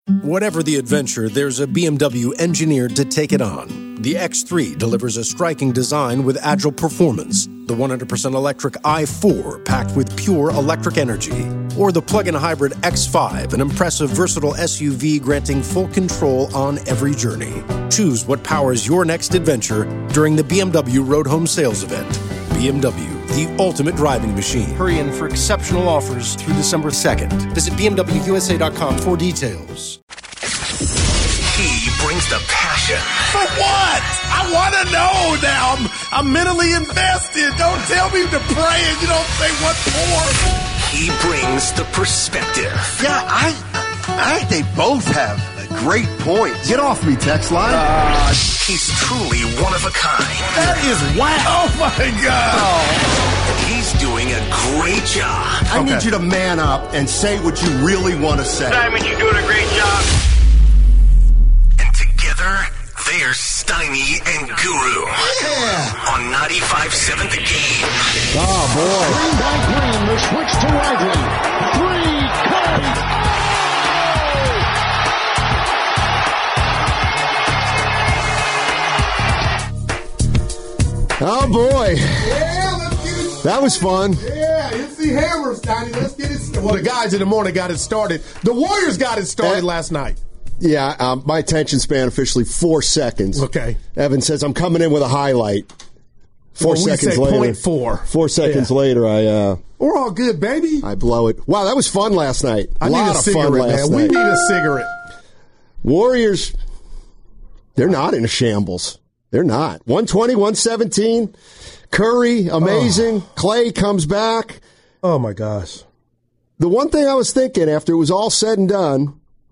Whatever the adventure, there's a BMW engineered to take it on. The X3 delivers a striking design with agile performance. The 100% electric i4 packed with pure electric energy. Or the plug-in hybrid X5, an impressive versatile SUV granting full control on every journey. Choose what powers your next adventure during the BMW Road Home Sales Event. BMW, the ultimate driving machine. Hurry in for exceptional offers through December 2nd. Visit BMWUSA.com for details. He brings the passion. For what? I want to know now. I'm mentally invested. Don't tell me to pray and you don't say what for. He brings the perspective. Yeah, I think they both have great points. Get off me, text line. He's truly one of a kind. That is wow. Oh, my God. He's doing a great job. I need you to man up and say what you really want to say. Simon, you're doing a great job. And together, they're Steiny and Guru. Yeah. On 95.7 The Game. Oh, boy. Green by Green, the switch to Riley. 3, oh, boy. Yeah, let's get it. That was fun. Yeah, MC Hammer, Steiny. Let's get it started. Well, the guys in the morning got it started. The Warriors got it started last night. Yeah, my attention span officially 4 seconds. Okay. Evan says, I'm coming in with a highlight. 4 seconds later. 0.4. 4 seconds later, we're all good, baby. I blow it. Wow, that was fun last night. I need a cigarette, man. We need a cigarette. Warriors, they're not in a shambles. They're not. 120, 117. Curry, amazing. Clay comes back. Oh, my gosh. The one thing I was thinking after it was all said and done,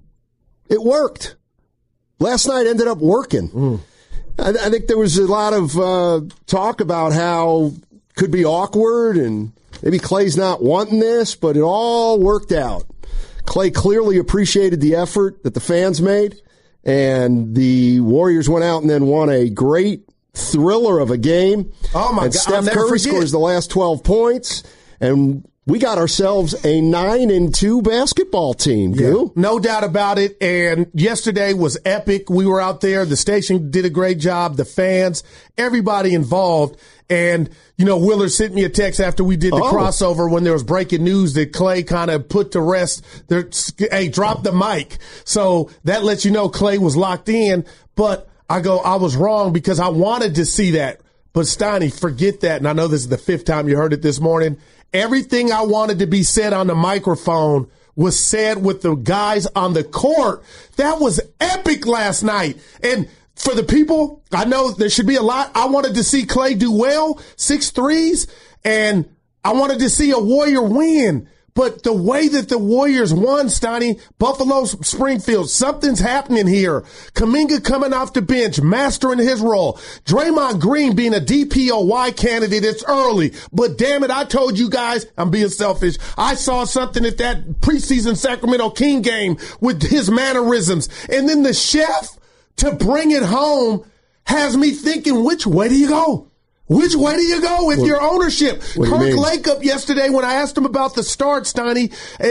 it worked. Last night ended up working. I think there was a lot of talk about how it could be awkward and maybe Clay's not wanting this, but it all worked out. Clay clearly appreciated the effort that the fans made, and the Warriors went out and then won a great thriller of a game. Oh, my and God. Steph Curry scores the last 12 points, and we got ourselves a 9-2 basketball team, Goo. No doubt about it. And yesterday was epic. We were out there. The station did a great job. The fans, everybody involved. And, Willard sent me a text after we did the crossover when there was breaking news that Clay kind of put to rest. Hey, drop the mic. So that lets you know Clay was locked in. But I was wrong because I wanted to see that. But Steiny, forget that. And I know this is the 5th time you heard it this morning. Everything I wanted to be said on the microphone was said with the guys on the court. That was epic last night. And for the people, I know there should be a lot. I wanted to see Clay do well, 6 threes, and I wanted to see a Warrior win. But the way that the Warriors won, Steiny, Buffalo, Springfield, something's happening here. Kuminga coming off the bench, mastering his role. Draymond Green being a DPOY candidate. It's early. But damn it, I told you guys, I'm being selfish. I saw something at that preseason Sacramento King game with his mannerisms. And then the chef to bring it home has me thinking, which way do you go? Which way do you go with your ownership? Kirk Lakeup yesterday, when I asked him about the start, Steiny,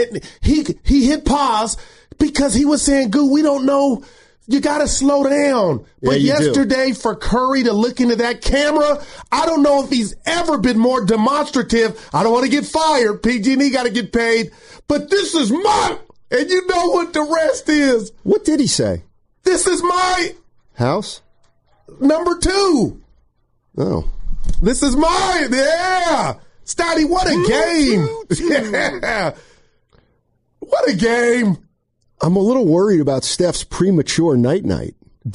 he hit pause because he was saying, Goo, we don't know. You got to slow down. But yesterday, for Curry to look into that camera, I don't know if he's ever been more demonstrative. I don't want to get fired. PG&E got to get paid. But this is mine. And you know what the rest is. What did he say? This is my house? Number 2. Oh. This is mine. Yeah. Steiny, what a game. Yeah. What a game. I'm a little worried about Steph's premature night-night.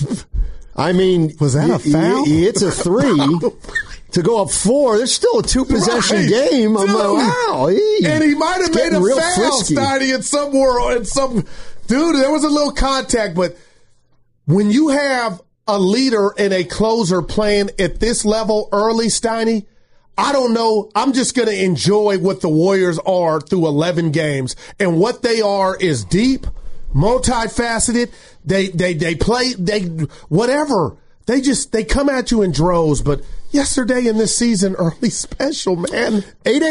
I mean, was that a foul? He hits a 3 to go up 4. There's still a 2-possession game. I'm like, wow. And he might have made a foul, Steiny, in some world. Dude, there was a little contact, but when you have a leader and a closer playing at this level early, Steiny, I don't know. I'm just going to enjoy what the Warriors are through 11 games. And what they are is deep, multifaceted. They play, whatever. they come at you in droves, but yesterday in this season, early special, man.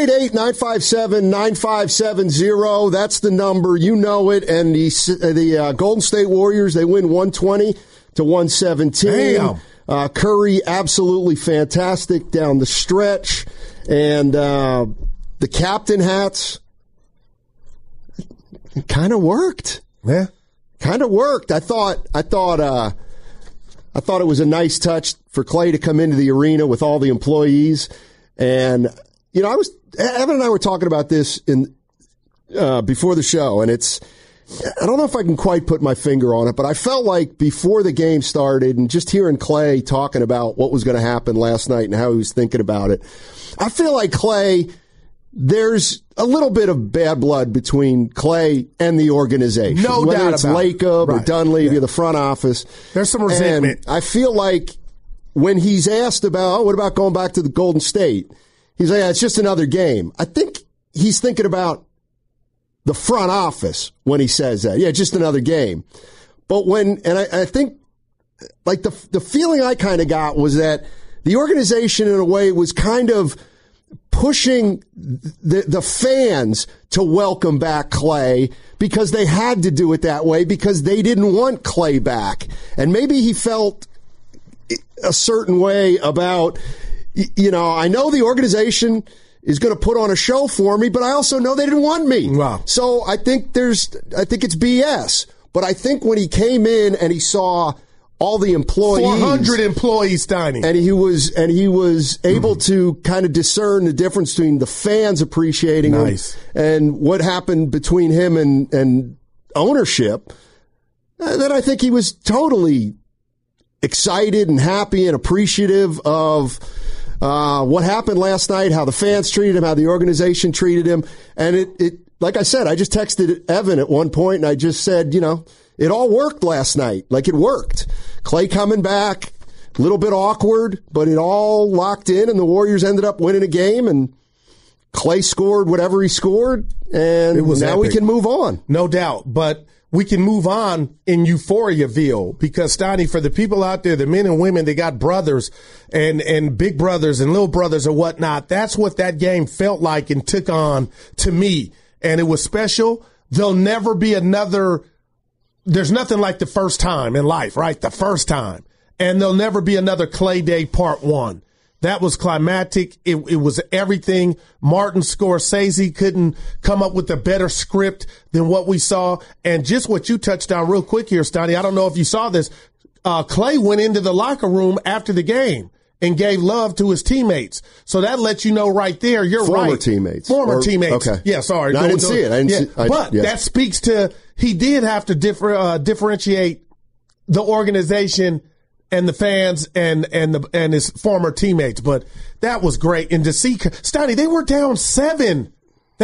888-957-9570. That's the number. You know it. And the Golden State Warriors, they win 120-117. Damn. Curry, absolutely fantastic down the stretch. And the captain hats, it kind of worked. Yeah. Kind of worked. I thought it was a nice touch for Klay to come into the arena with all the employees. And, you know, Evan and I were talking about this before the show, and I don't know if I can quite put my finger on it, but I felt like before the game started and just hearing Klay talking about what was going to happen last night and how he was thinking about it, I feel like Klay, there's a little bit of bad blood between Klay and the organization. No Whether doubt it's about it. Lacob or Right. Dunleavy, the front office. There's some resentment. And I feel like when he's asked about, what about going back to the Golden State? He's like, it's just another game. I think he's thinking about the front office when he says that. Yeah, just another game. But I think, like, the feeling I kind of got was that the organization, in a way, was kind of pushing the fans to welcome back Klay because they had to do it that way because they didn't want Klay back. And maybe he felt a certain way about, you know, I know the organization is going to put on a show for me, but I also know they didn't want me. Wow. So I think it's BS. But I think when he came in and he saw all the employees, 400 employees, Steiny, and he was able to kind of discern the difference between the fans appreciating him and what happened between him and ownership. Then I think he was totally excited and happy and appreciative of what happened last night, how the fans treated him, how the organization treated him. And it like I said, I just texted Evan at one point and I just said, you know, it all worked last night. Like, it worked. Klay coming back, a little bit awkward, but it all locked in, and the Warriors ended up winning a game, and Klay scored whatever he scored, and now we can move on. No doubt, but we can move on in Euphoriaville because, Steiny, for the people out there, the men and women, they got brothers and big brothers and little brothers and whatnot. That's what that game felt like and took on to me, and it was special. There'll never be another. There's nothing like the first time in life, right? The first time. And there'll never be another Klay Day Part 1. That was climactic. It was everything. Martin Scorsese couldn't come up with a better script than what we saw. And just what you touched on real quick here, Stoney, I don't know if you saw this. Klay went into the locker room after the game and gave love to his teammates. So that lets you know right there, you're right. Former teammates. Okay. Yeah, sorry. No, I didn't see it. That speaks to, he did have to differentiate the organization and the fans and his former teammates. But that was great. And to see, Stoney, they were down 7. I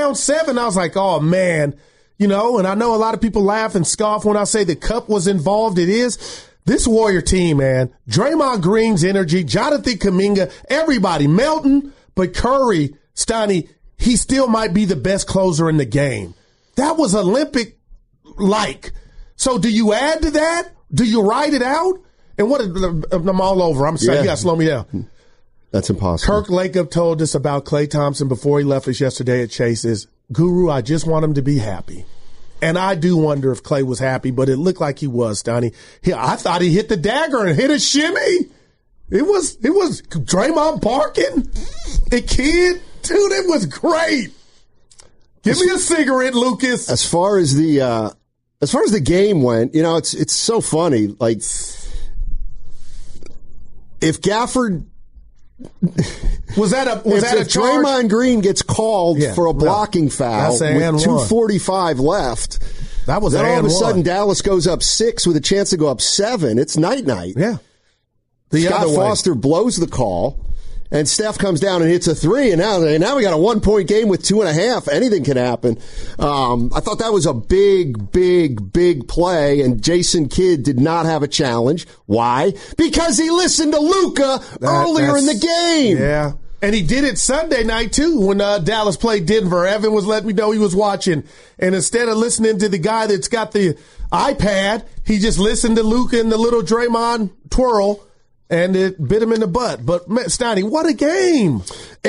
was like, oh, man. You know, and I know a lot of people laugh and scoff when I say the cup was involved. It is. This Warrior team, man, Draymond Green's energy, Jonathan Kuminga, everybody, Melton, but Curry, Stoney, he still might be the best closer in the game. That was Olympic-like. So do you add to that? Do you ride it out? And I'm all over. I'm sorry, you got to slow me down. That's impossible. Kirk Lacob told us about Klay Thompson before he left us yesterday at Chase's. Guru, I just want him to be happy. And I do wonder if Klay was happy, but it looked like he was, Donnie. I thought he hit the dagger and hit a shimmy. It was Draymond barking. A kid. Dude, it was great. Give me a cigarette, Lucas. As far as the game went, you know, it's so funny. Like, if Gafford was that a charge? Draymond Green gets called for a blocking foul with 2:45 left. That was then all of a sudden Dallas goes up 6 with a chance to go up 7. It's night. Yeah. Scott Foster blows the call, and Steph comes down and hits a 3, and now we got a 1-point game with 2.5. Anything can happen. I thought that was a big play, and Jason Kidd did not have a challenge. Why? Because he listened to Luka earlier in the game. Yeah. And he did it Sunday night, too, when Dallas played Denver. Evan was letting me know he was watching. And instead of listening to the guy that's got the iPad, he just listened to Luka and the little Draymond twirl, and it bit him in the butt. But, Steiny, what a game.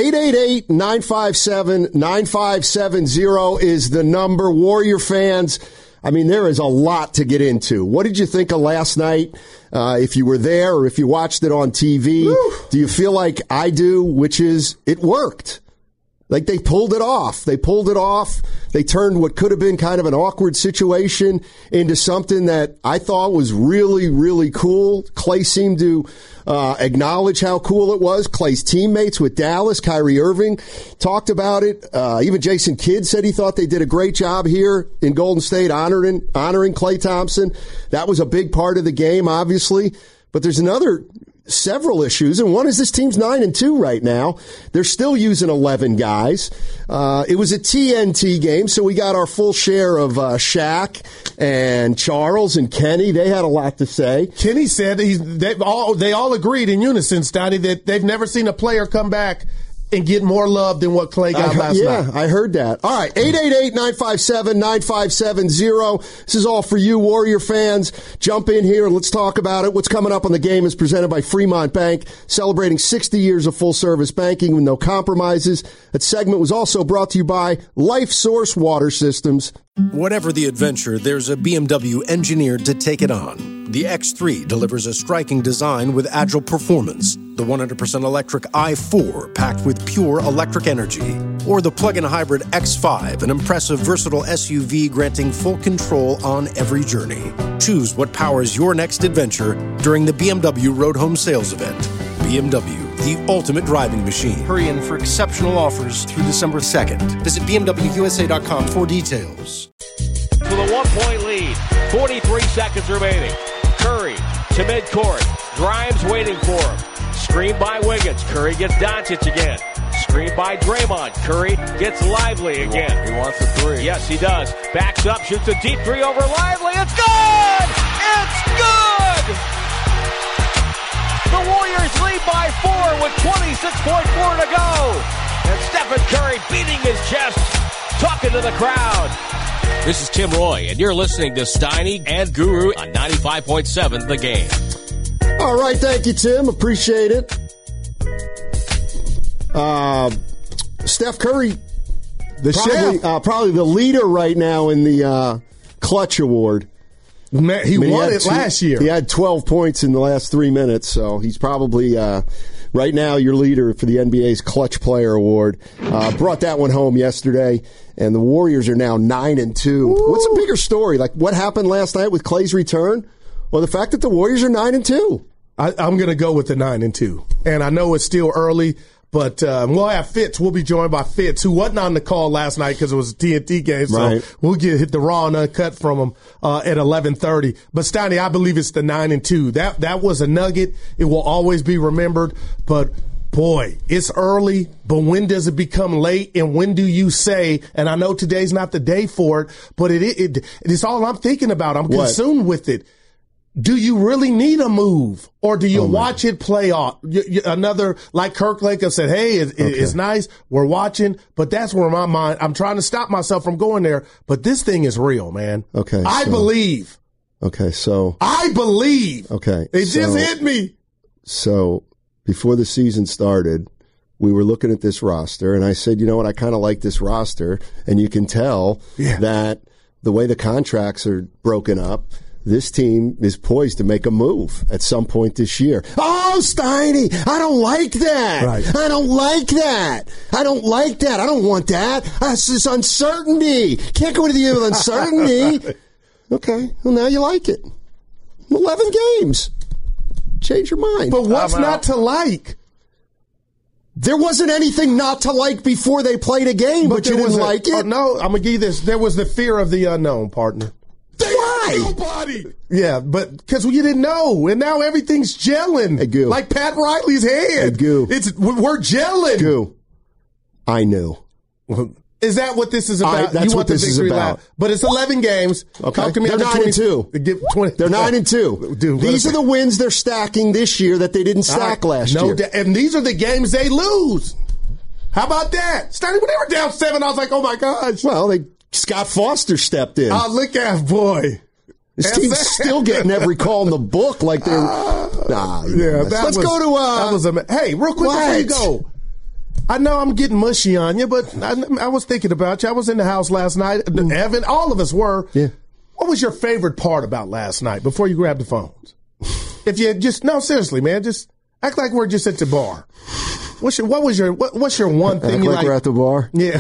888-957-9570 is the number. Warrior fans, I mean, there is a lot to get into. What did you think of last night? If you were there or if you watched it on TV, do you feel like I do, which is it worked? Like they pulled it off. They turned what could have been kind of an awkward situation into something that I thought was really, really cool. Klay seemed to acknowledge how cool it was. Klay's teammates with Dallas, Kyrie Irving, talked about it. Even Jason Kidd said he thought they did a great job here in Golden State honoring Klay Thompson. That was a big part of the game, obviously. But there's several issues, and one is this team's 9-2 right now. They're still using 11 guys. It was a TNT game, so we got our full share of Shaq and Charles and Kenny. They had a lot to say. Kenny said they all agreed in unison, Stoney, that they've never seen a player come back and get more love than what Klay got last night. Yeah, I heard that. All right, 888-957-9570. This is all for you, Warrior fans. Jump in here and let's talk about it. What's coming up on the game is presented by Fremont Bank, celebrating 60 years of full-service banking with no compromises. That segment was also brought to you by Life Source Water Systems. Whatever the adventure, there's a BMW engineered to take it on. The X3 delivers a striking design with agile performance. The 100% electric i4 packed with pure electric energy. Or the plug-in hybrid X5, an impressive versatile SUV granting full control on every journey. Choose what powers your next adventure during the BMW Road Home Sales Event. BMW, the ultimate driving machine. Hurry in for exceptional offers through December 2nd. Visit BMWUSA.com for details. With a 1-point lead, 43 seconds remaining. Curry to midcourt. Grimes waiting for him. Screened by Wiggins. Curry gets Doncic again. Screened by Draymond. Curry gets Lively again. He wants a three. Yes, he does. Backs up, shoots a deep three over Lively. It's good! It's good! The Warriors lead by 4 with 26.4 to go. And Stephen Curry beating his chest, talking to the crowd. This is Tim Roy, and you're listening to Steiny and Guru on 95.7 The Game. All right, thank you, Tim. Appreciate it. Steph Curry, probably the leader right now in the Clutch Award. Man, he won it last year. He had 12 points in the last 3 minutes, so he's probably right now your leader for the NBA's Clutch Player Award. Brought that one home yesterday, and the Warriors are now 9-2. Ooh. What's a bigger story? Like what happened last night with Klay's return? Well, the fact that the Warriors are 9-2. I'm going to go with the 9-2, and I know it's still early. But we'll have Fitz. We'll be joined by Fitz, who wasn't on the call last night because it was a TNT game. So right. We'll hit the raw and uncut from him at 11:30. But Steiny, I believe it's the 9-2. That was a nugget. It will always be remembered. But boy, it's early. But when does it become late? And when do you say? And I know today's not the day for it, but it's all I'm thinking about. I'm consumed with it. Do you really need a move, or do you watch it play out? Another, like Kirk Lacob said, hey, it's nice. We're watching, but that's where my mind, I'm trying to stop myself from going there, but this thing is real, man. Okay. I believe. Okay. So. I believe. Okay. It just hit me. So before the season started, we were looking at this roster, and I said, you know what? I kind of like this roster, and you can tell that the way the contracts are broken up, this team is poised to make a move at some point this year. Oh, Steiny, I don't like that. Right. I don't like that. I don't like that. I don't want that. That's this uncertainty. Can't go into the year with uncertainty. Okay. Well, now you like it. 11 games. Change your mind. But what's not to like? There wasn't anything not to like before they played a game, but you didn't like it. Oh, no, I'm going to give you this. There was the fear of the unknown, partner. Why? Nobody. Yeah, but because you didn't know, and now everything's gelling. Hey, Goo. Like Pat Riley's head. Hey, Goo. We're gelling. Goo. I knew. Is that what this is about? That's what this is about. But it's 11 games. Okay. Talk to me. They're 9-2. They're 9-2. Dude, these are the wins they're stacking this year that they didn't stack last year. And these are the games they lose. How about that? Starting when they were down 7, I was like, oh my gosh. Well, Scott Foster stepped in. Oh, look at boy. This team's still getting every call in the book like they're. Let's go to. Hey, real quick before you go. I know I'm getting mushy on you, but I was thinking about you. I was in the house last night. Evan, all of us were. Yeah. What was your favorite part about last night before you grabbed the phones? If you seriously, man, just act like we're just at the bar. What's your one thing you like? We're at the bar? Yeah.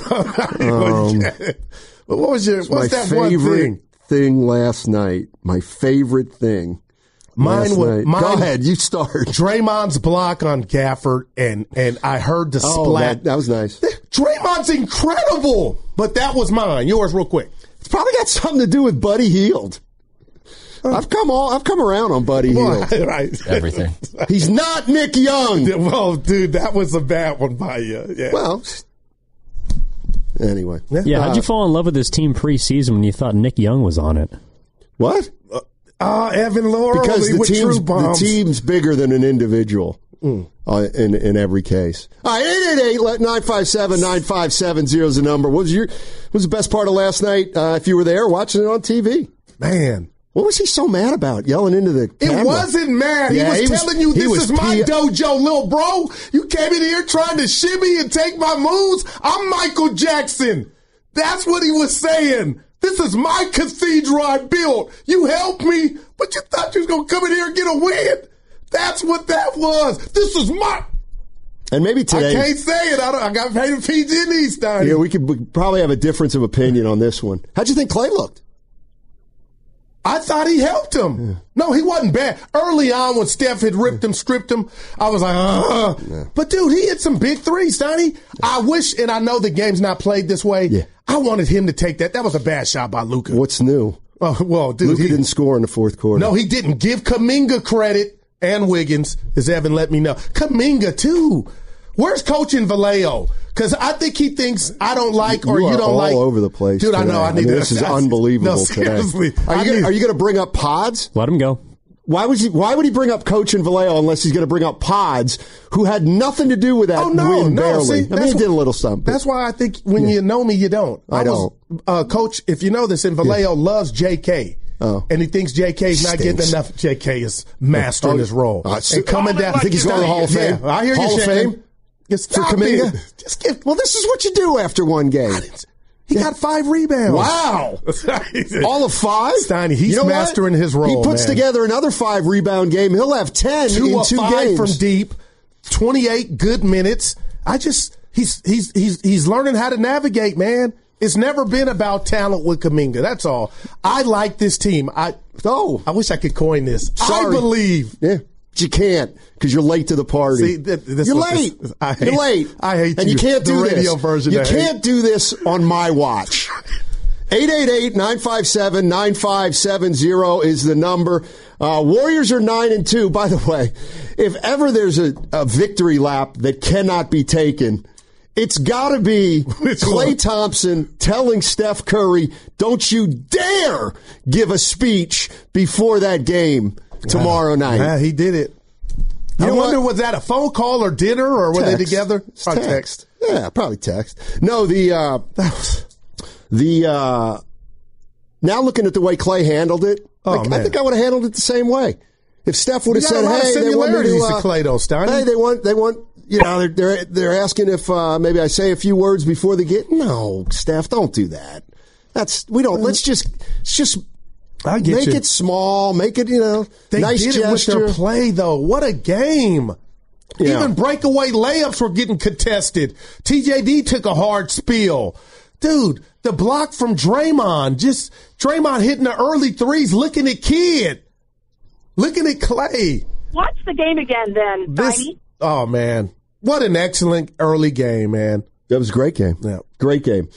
What's that one thing last night? My favorite thing. Mine. Go ahead, you start. Draymond's block on Gafford, and I heard the splat. That was nice. Draymond's incredible, but that was mine. Yours, real quick. It's probably got something to do with Buddy Hield. I've come around on Buddy Hield. Right. Everything. He's not Nick Young. Well, dude, that was a bad one by you. Yeah. Well, anyway. Yeah, how'd you fall in love with this team preseason when you thought Nick Young was on it? What? Evan Laurel because the team's bigger than an individual in every case. All right, 888-957-9570 is the number. What was the best part of last night if you were there watching it on TV? Man. What was he so mad about yelling into the camera? It wasn't mad. Yeah, he was telling you this is my dojo, little bro. You came in here trying to shimmy and take my moves. I'm Michael Jackson. That's what he was saying. This is my cathedral I built. You helped me, but you thought you was going to come in here and get a win. That's what that was. This is my... And maybe today... I can't say it. I got paid to feed in these times. Yeah, we could probably have a difference of opinion on this one. How'd you think Clay looked? I thought he helped him. Yeah. No, he wasn't bad. Early on when Steph had ripped him, stripped him, I was like, Yeah. But, dude, he hit some big threes, Donnie. Yeah. I wish, and I know the game's not played this way, I wanted him to take that. That was a bad shot by Luka. What's new? Oh, well, dude. Luka didn't score in the fourth quarter. No, he didn't. Give Kuminga credit and Wiggins, as Evan let me know. Kuminga, too. Where's Coach in Vallejo? Because I think he thinks I don't like or you don't like. All over the place. Dude, today. I know. This is unbelievable seriously. Today. Are you going to bring up Pods? Let him go. Why would he bring up Coach in Vallejo unless he's going to bring up Pods, who had nothing to do with that win barely? See, he did a little something. That's why I think when you know me, you don't. I don't. Coach, if you know this, in Vallejo loves J.K. Oh. And he thinks J.K.'s not getting enough. J.K. is mastering his role. And coming down. I think he's going to the Hall of Fame. I hear you, Hall of Fame? For Kuminga? Well, this is what you do after one game. He got 5 rebounds. Wow. All of 5? Steiny, he's mastering his role. He puts together another 5-rebound game. He'll have 10 in 2 games. From deep, 28 good minutes. He's learning how to navigate, man. It's never been about talent with Kuminga. That's all. I like this team. I wish I could coin this. Sorry. I believe. Yeah. But you can't because you're late to the party. See, you're late. You're late. I hate and you can't do the radio this. Version you can't do this on my watch. 888-957-9570 is the number. Warriors are 9-2. By the way, if ever there's a victory lap that cannot be taken, it's got to be Klay Thompson telling Steph Curry, "Don't you dare give a speech before that game." Tomorrow night. Yeah, he did it. I wonder, was that a phone call or dinner, or were they together? Text. Yeah, probably text. No, now looking at the way Klay handled it, I think I would have handled it the same way. If Steph would have said, "Hey, they want me to Klay, though, Stein. Hey, they want, they're asking if maybe I say a few words before they get." No, Steph, don't do that. Let's just make it small, make it, they nice did gesture. It with their play, though. What a game. Yeah. Even breakaway layups were getting contested. TJD took a hard spill. Dude, the block from Draymond hitting the early threes, looking at Kid, looking at Klay. Watch the game again then, Tiny. Oh, man. What an excellent early game, man. That was a great game. Yeah. Great game.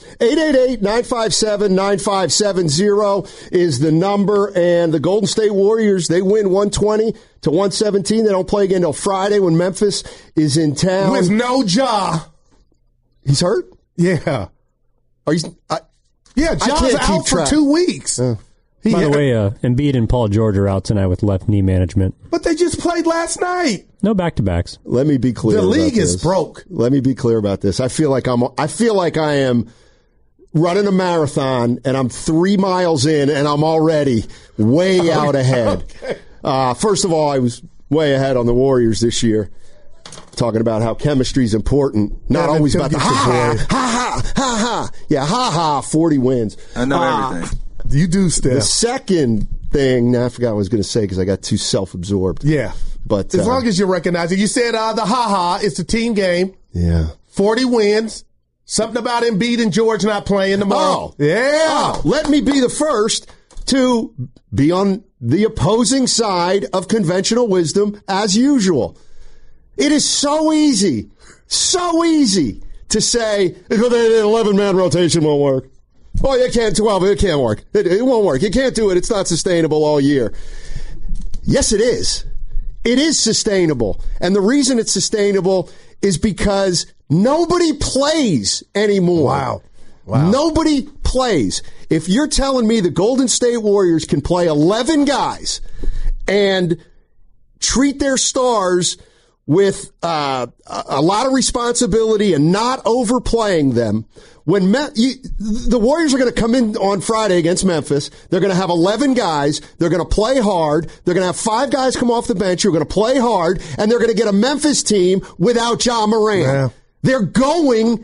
888-957-9570 is the number. And the Golden State Warriors, they win 120-117. They don't play again until Friday when Memphis is in town. With no Ja. He's hurt? Yeah. Yeah, John's out for 2 weeks. By the way, Embiid and Paul George are out tonight with left knee management. But they just played last night. No back-to-backs. Let me be clear. The league about is this. broke. Let me be clear about this. I feel like I am running a marathon, and I'm 3 miles in, and I'm already way out ahead. Okay. First of all, I was way ahead on the Warriors this year, talking about how chemistry is important, not always about the ha-ha. Yeah, ha-ha, 40 wins. I know everything. You do, Steph. The second thing, I forgot what I was going to say because I got too self-absorbed. Yeah. But as long as you recognize it. You said the ha-ha, it's a team game. Yeah. 40 wins. Something about Embiid and George not playing tomorrow. Let me be the first to be on the opposing side of conventional wisdom as usual. It is so easy to say, the 11-man rotation won't work. Oh, you can't 12. It can't work. It won't work. You can't do it. It's not sustainable all year. Yes, it is. It is sustainable. And the reason it's sustainable is because nobody plays anymore. Wow. Nobody plays. If you're telling me the Golden State Warriors can play 11 guys and treat their stars with a lot of responsibility and not overplaying them, when the Warriors are going to come in on Friday against Memphis, they're going to have 11 guys, they're going to play hard, they're going to have 5 guys come off the bench who are going to play hard, and they're going to get a Memphis team without Ja Morant. Yeah. They're going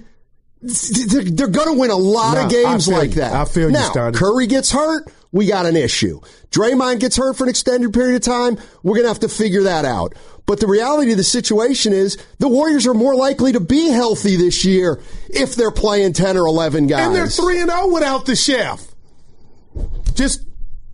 to win a lot of games like that. I feel you, now, Stoney. Curry gets hurt, we got an issue. Draymond gets hurt for an extended period of time, we're going to have to figure that out. But the reality of the situation is the Warriors are more likely to be healthy this year if they're playing 10 or 11 guys. And they're 3-0 without the chef. Just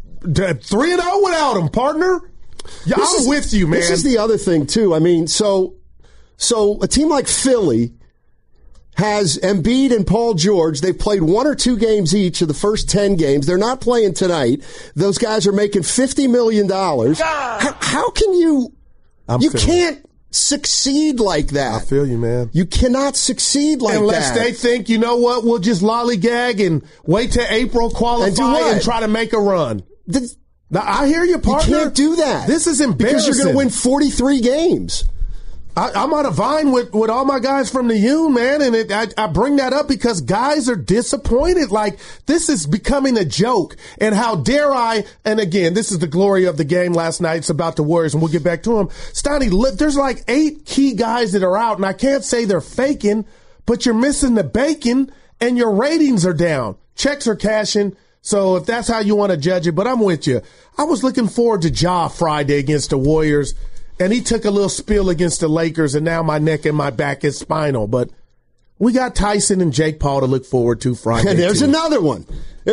3-0 without him, partner. Yeah, I'm with you, man. This is the other thing, too. I mean, so a team like Philly has Embiid and Paul George. They've played 1 or 2 games each of the first 10 games. They're not playing tonight. Those guys are making $50 million. How can you... You can't succeed like that. I feel you, man. You cannot succeed like Unless that. they think, you know what, we'll just lollygag and wait till April, qualify, and try to make a run. Now, I hear you, partner. You can't do that. This is embarrassing. Because you're going to win 43 games. I'm on a vine with all my guys from the U, man, and I bring that up because guys are disappointed. Like, this is becoming a joke. And how dare I, and again, this is the glory of the game last night. It's about the Warriors, and we'll get back to them. Stoney, there's like 8 key guys that are out, and I can't say they're faking, but you're missing the bacon, and your ratings are down. Checks are cashing. So if that's how you want to judge it, but I'm with you. I was looking forward to Ja Friday against the Warriors. And he took a little spill against the Lakers, and now my neck and my back is spinal. But we got Tyson and Jake Paul to look forward to Friday. And there's another one.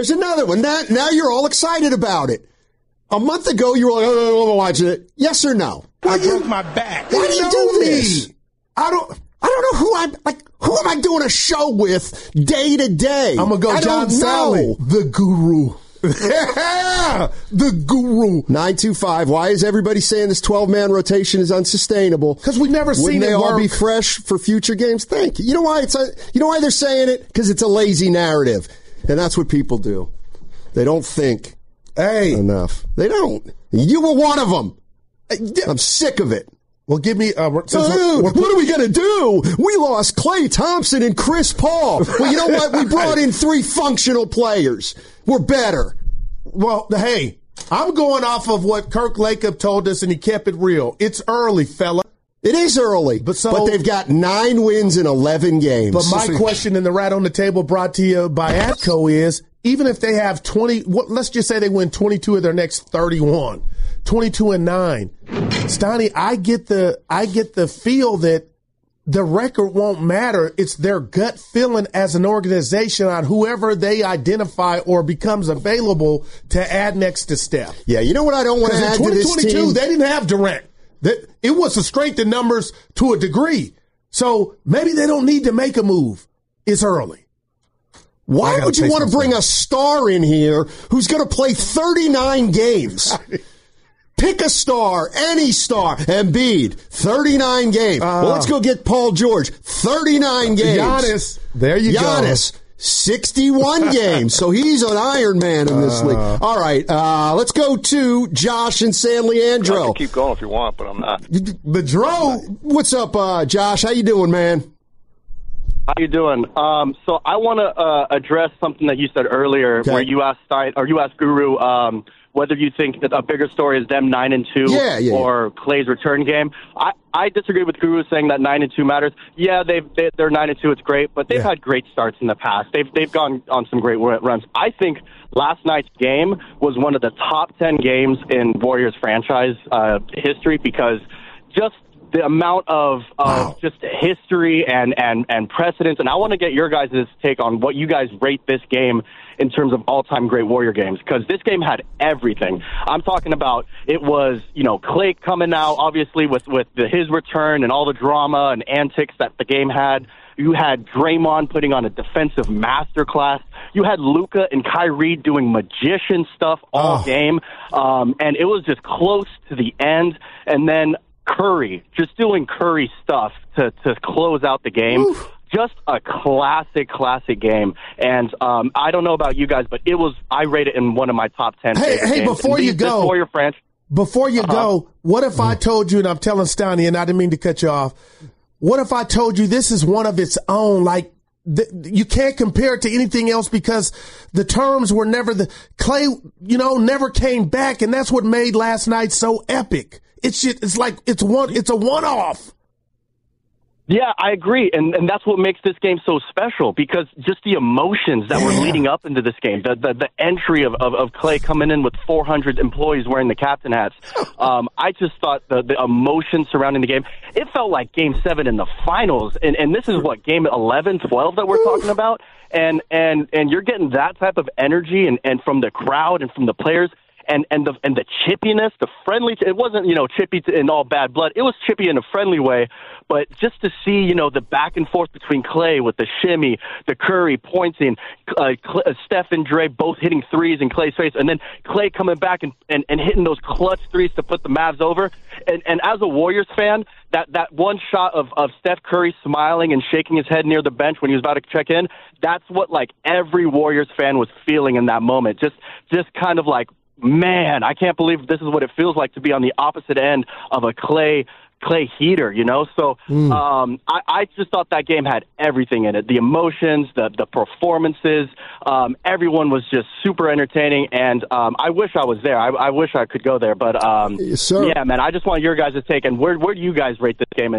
Now you're all excited about it. A month ago, you were like, I'm watching it. Yes or no? I broke my back. Why do you do this? I don't know who am I doing a show with day to day? I'm going to go John Sally, the guru. Yeah, the guru. 925. Why is everybody saying this 12-man rotation is unsustainable? Because we've never seen it work. Wouldn't they all be fresh for future games? Thank you. You know why they're saying it? Because it's a lazy narrative, and that's what people do. They don't think enough. They don't. You were one of them. I'm sick of it. Well, give me. What are we going to do? We lost Klay Thompson and Chris Paul. Well, you know what? We brought in 3 functional players. We're better. Well, hey, I'm going off of what Kirk Lacob told us, and he kept it real. It's early, fella. It is early, but they've got 9 wins in 11 games. But my question in the Rat on the Table brought to you by Atco is, even if they have 20, let's just say they win 22 of their next 31, 22-9. Stoney, I get the feel that the record won't matter. It's their gut feeling as an organization on whoever they identify or becomes available to add next to Steph. Yeah, you know what I don't want to add to this team? In 2022, they didn't have Durant. It was a strength in numbers to a degree. So maybe they don't need to make a move. It's early. Why would you want to bring a star in here who's going to play 39 games? Pick a star, any star. Embiid, 39 games. Well, let's go get Paul George, 39 games. Giannis, there you go. Giannis, 61 games. So he's an Iron Man in this league. All right, let's go to Josh and San Leandro. I can keep going if you want, but I'm not. But Dro, what's up, Josh? How you doing, man? How you doing? So I want to address something that you said earlier, where you asked Guru whether you think that a bigger story is them 9-2 or Clay's return game. I disagree with Guru saying that 9-2 matters. Yeah, they're 9-2. It's great, but they've had great starts in the past. They've gone on some great runs. I think last night's game was one of the top 10 games in Warriors franchise history because just the amount of just history and precedence. And I want to get your guys' take on what you guys rate this game in terms of all-time great Warrior games, because this game had everything. I'm talking about it was, Clay coming out, obviously, with his return and all the drama and antics that the game had. You had Draymond putting on a defensive masterclass. You had Luka and Kyrie doing magician stuff all game. And it was just close to the end. And then Curry, just doing Curry stuff to close out the game. Oof. Just a classic game. And I don't know about you guys, but I rate it in one of my top 10 favorite games. Before you go, what if I told you, and I'm telling Steiny, and I didn't mean to cut you off, what if I told you this is one of its own, like, you can't compare it to anything else because the terms were never Clay, never came back, and that's what made last night so epic. It's a one-off. Yeah, I agree, and that's what makes this game so special, because just the emotions that were leading up into this game, the entry of Clay coming in with 400 employees wearing the captain hats, I just thought the emotion surrounding the game, it felt like Game 7 in the finals, and this is what, Game 11, 12 that we're talking about, and you're getting that type of energy and from the crowd and from the players. And the chippiness, the friendly, it wasn't, chippy in all bad blood. It was chippy in a friendly way. But just to see, the back and forth between Clay with the shimmy, the Curry pointing, Steph and Dre both hitting threes in Clay's face, and then Clay coming back and hitting those clutch threes to put the Mavs over. And as a Warriors fan, that one shot of Steph Curry smiling and shaking his head near the bench when he was about to check in, that's what, like, every Warriors fan was feeling in that moment. Just kind of like, man, I can't believe this is what it feels like to be on the opposite end of a Clay heater, So I just thought that game had everything in it. The emotions, the performances, everyone was just super entertaining, and I wish I was there. I wish I could go there, but yeah, man, I just want your guys' take, and where do you guys rate this game?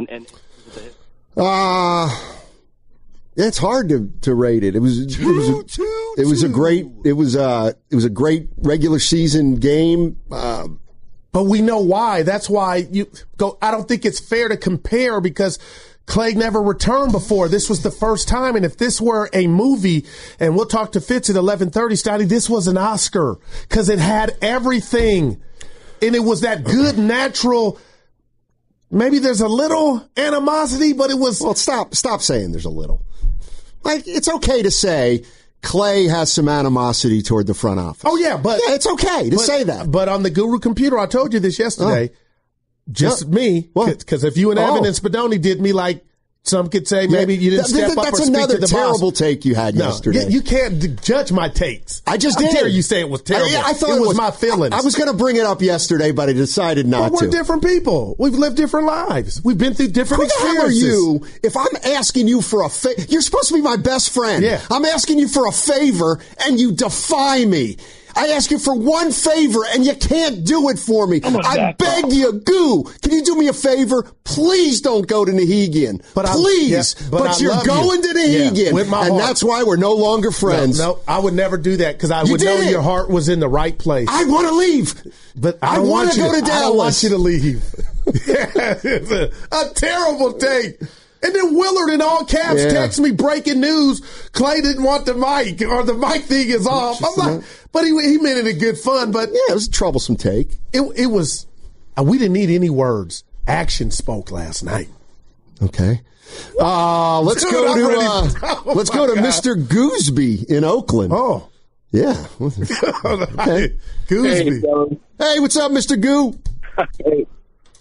It's hard to rate it. It was a great regular season game. But we know why. That's why I don't think it's fair to compare because Clay never returned before. This was the first time. And if this were a movie, and we'll talk to Fitz at 11:30, Stoddy, this was an Oscar because it had everything. And it was that good, natural. Maybe there's a little animosity, but it was. Well, stop saying there's a little. Like, it's okay to say Clay has some animosity toward the front office. Oh, yeah, but. Yeah, it's okay to say that. But on the Guru computer, I told you this yesterday. Me. Because if you and Evan and Spadoni did me like some could say maybe you didn't step up or speak to the boss. That's another terrible take you had yesterday. You can't judge my takes. I just did. How dare you say it was terrible? I thought it was my feelings. I was going to bring it up yesterday, but I decided not to. We're different people. We've lived different lives. We've been through different experiences. Who the hell are you? If I'm asking you for a favor, you're supposed to be my best friend. Yeah. I'm asking you for a favor, and you defy me. I ask you for one favor, and you can't do it for me. I beg you, Goo, can you do me a favor? Please don't go to Nahegan. Please. But you're going to Nahegan. With my and heart. That's why we're no longer friends. No, I would never do that because I would know your heart was in the right place. I want to leave. But I want to go to Dallas. I don't want you to leave. It's a terrible take. And then Willard in all caps texts me breaking news. Clay didn't want the mic or the mic thing is off. I'm like, but he meant it in good fun. But yeah, it was a troublesome take. It was. We didn't need any words. Action spoke last night. Okay. Let's go to Mr. Gooseby in Oakland. Oh. Yeah. Okay. Gooseby. Hey, what's up, Mr. Goo? Hey.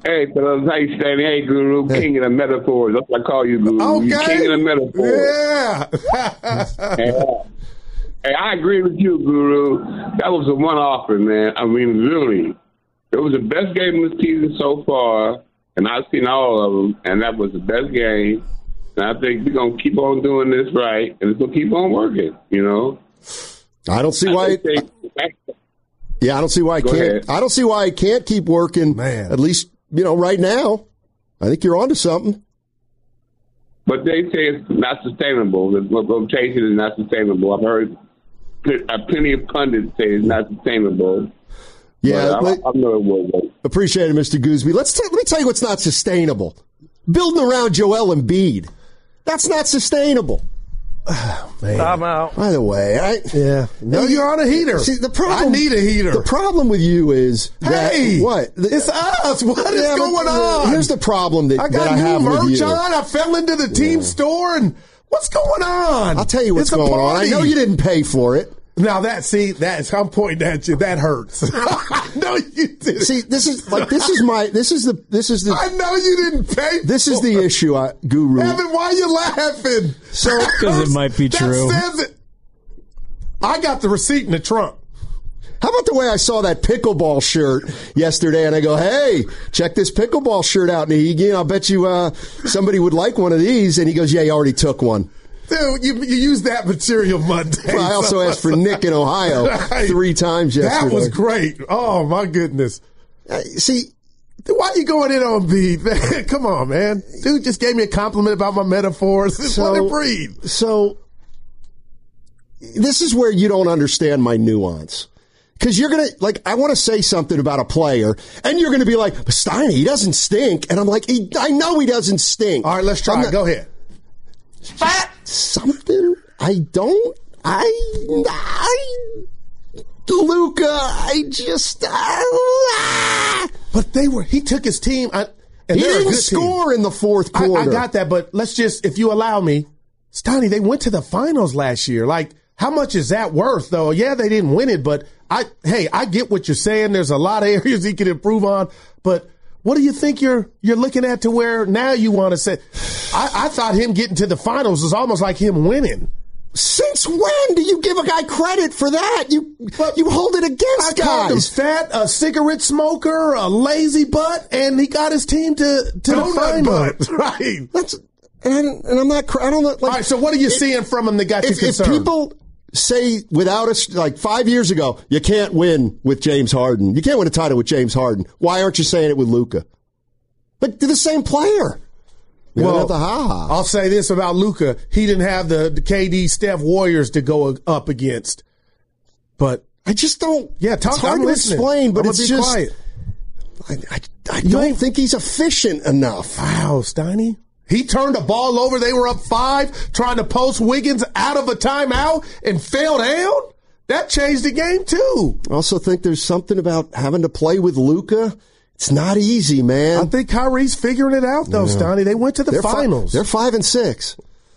Hey, fellas, how you standing? Hey, Guru, king of the metaphors. That's what I call you, Guru. Okay. You king of the metaphors. Yeah. Hey, I agree with you, Guru. That was a one-offer, man. I mean, really. It was the best game of the season so far, and I've seen all of them, and that was the best game. And I think we're going to keep on doing this right, and it's going to keep on working, you know? I don't see why. I don't see why I can't. I don't see why I can't keep working. Man. At least, right now. I think you're onto something. But they say it's not sustainable. The rotation is not sustainable. I've heard plenty of pundits say it's not sustainable. Yeah, I know it will. Appreciate it, Mr. Gooseby. Let me tell you what's not sustainable. Building around Joel Embiid. That's not sustainable. Oh, man. I'm out. By the way, No, you're on a heater. See, the problem, I need a heater. The problem with you is that what? It's us. What is going on? Here's the problem that I got I have new with merch you. on. I fell into the team store, and what's going on? I'll tell you what's going on. I know you didn't pay for it. Now I'm pointing at you. That hurts. No, you didn't. See, this is the. I know you didn't pay. This is the issue, Guru. Evan, why are you laughing? So because it might be true. Says it. I got the receipt in the trunk. How about the way I saw that pickleball shirt yesterday, and I go, "Hey, check this pickleball shirt out, Nahigi. I'll bet you somebody would like one of these." And he goes, "Yeah, he already took one." Dude, you used that material Monday. Well, I also asked for Nick in Ohio 3 times yesterday. That was great. Oh, my goodness. See, why are you going in on Embiid, man? Come on, man. Dude just gave me a compliment about my metaphors. Let it breathe. So, this is where you don't understand my nuance. Because you're going to, I want to say something about a player, and you're going to be like, but Steiny, he doesn't stink. And I'm like, I know he doesn't stink. All right, let's try it. Go ahead. Something I don't. Luka, But he took his team. He didn't score in the fourth quarter. I got that, but let's just, if you allow me, Stoney, they went to the finals last year. How much is that worth, though? Yeah, they didn't win it, but I get what you're saying. There's a lot of areas he can improve on, but what do you think you're looking at to where now you want to say? I thought him getting to the finals was almost like him winning. Since when do you give a guy credit for that? You hold it against guys. I called him fat, a cigarette smoker, a lazy butt, and he got his team to the finals. Right. And I'm not. I don't know. All right. So what are you seeing from him that got you concerned? If people say without us, 5 years ago, you can't win with James Harden. You can't win a title with James Harden. Why aren't you saying it with Luka? They're the same player. I'll say this about Luka. He didn't have the KD Steph Warriors to go up against. But I just don't. Yeah, it's hard to explain, but it's just. Quiet. I don't think he's efficient enough. Wow, Steiny. He turned the ball over. They were up 5, trying to post Wiggins out of a timeout and fell down. That changed the game, too. I also think there's something about having to play with Luka. It's not easy, man. I think Kyrie's figuring it out, though, Stoney. They went to the finals. They're 5-6.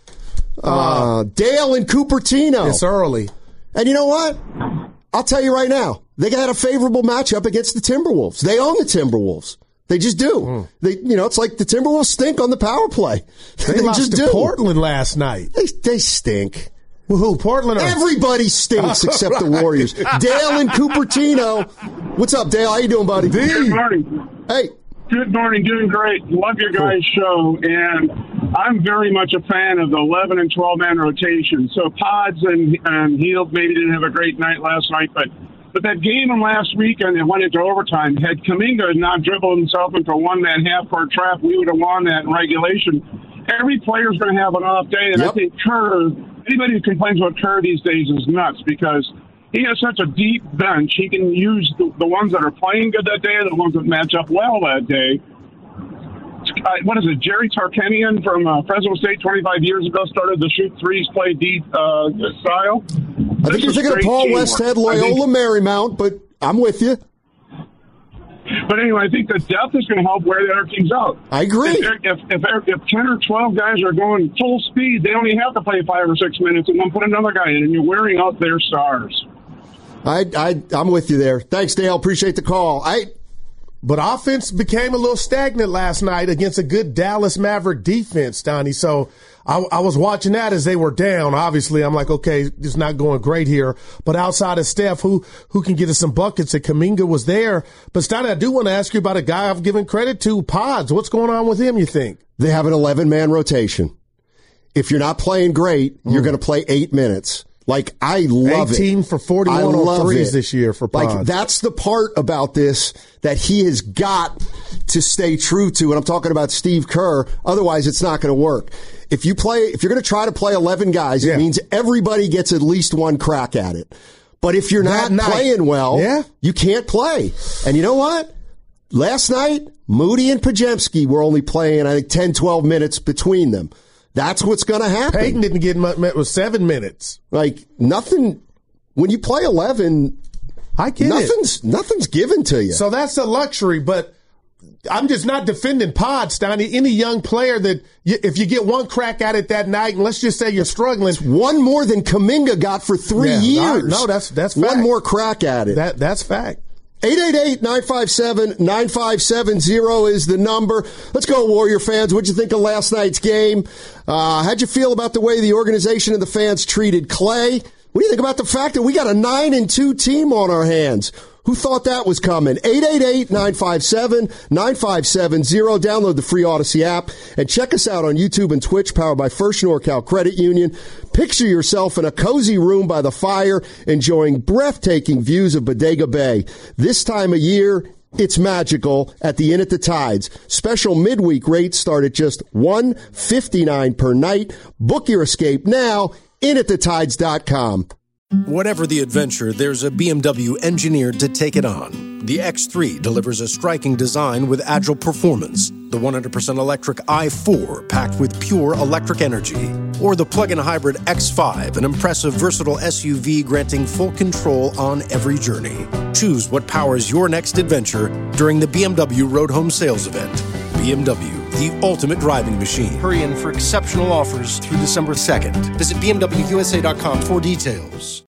Dale in Cupertino. It's early. And you know what? I'll tell you right now. They got a favorable matchup against the Timberwolves. They own the Timberwolves. They just do. It's like the Timberwolves stink on the power play. They lost to Portland last night. They stink. Well, who? Portland? Everybody stinks except the Warriors. Dale in Cupertino. What's up, Dale? How you doing, buddy? Good morning. Hey. Good morning. Doing great. Love your guys' show. And I'm very much a fan of the 11 and 12-man rotation. So Pods and Hield maybe didn't have a great night last night, but that game in last weekend that went into overtime, had Kuminga not dribbled himself into a one-man half-court trap, we would have won that in regulation. Every player's going to have an off day, and I think Kerr, anybody who complains about Kerr these days is nuts because he has such a deep bench. He can use the ones that are playing good that day and the ones that match up well that day. What is it? Jerry Tarkanian from Fresno State 25 years ago started the shoot threes, play deep style. I think you're thinking of Paul Westhead, Loyola Marymount, but I'm with you. But anyway, I think the depth is going to help wear the other teams out. I agree. If 10 or 12 guys are going full speed, they only have to play 5 or 6 minutes and then put another guy in, and you're wearing out their stars. I'm with you there. Thanks, Dale. Appreciate the call. But offense became a little stagnant last night against a good Dallas Maverick defense, Donnie. So I was watching that as they were down. Obviously, I'm like, okay, it's not going great here. But outside of Steph, who can get us some buckets? And Kuminga was there. But, Donnie, I do want to ask you about a guy I've given credit to, Pods. What's going on with him, you think? They have an 11-man rotation. If you're not playing great, you're going to play 8 minutes. Like, I love 18 for 41 on threes this year for Pods. Like, that's the part about this that he has got to stay true to. And I'm talking about Steve Kerr. Otherwise, it's not going to work. If you're going to try to play 11 guys, it means everybody gets at least one crack at it. But if you're not playing well, you can't play. And you know what? Last night, Moody and Podziemski were only playing, I think, 10, 12 minutes between them. That's what's going to happen. Peyton didn't get met with 7 minutes. Like, nothing, when you play 11, I get nothing's given to you. So that's a luxury, but I'm just not defending Pods, Donnie. Any young player that, if you get one crack at it that night, and let's just say you're struggling. It's one more than Kuminga got for 3 years. No, that's fact. One more crack at it. That's fact. 888-957-9570 is the number. Let's go, Warrior fans. What'd you think of last night's game? How'd you feel about the way the organization and the fans treated Clay? What do you think about the fact that we got a 9-2 team on our hands? Who thought that was coming? 888-957-9570. Download the free Odyssey app and check us out on YouTube and Twitch, powered by First NorCal Credit Union. Picture yourself in a cozy room by the fire, enjoying breathtaking views of Bodega Bay. This time of year, it's magical at the Inn at the Tides. Special midweek rates start at just $159 per night. Book your escape now, inatthetides.com. Whatever the adventure, there's a BMW engineered to take it on. The X3 delivers a striking design with agile performance. The 100% electric i4 packed with pure electric energy. Or the plug-in hybrid X5, an impressive, versatile SUV granting full control on every journey. Choose what powers your next adventure during the BMW Road Home Sales Event. BMW, the ultimate driving machine. Hurry in for exceptional offers through December 2nd. Visit BMWUSA.com for details.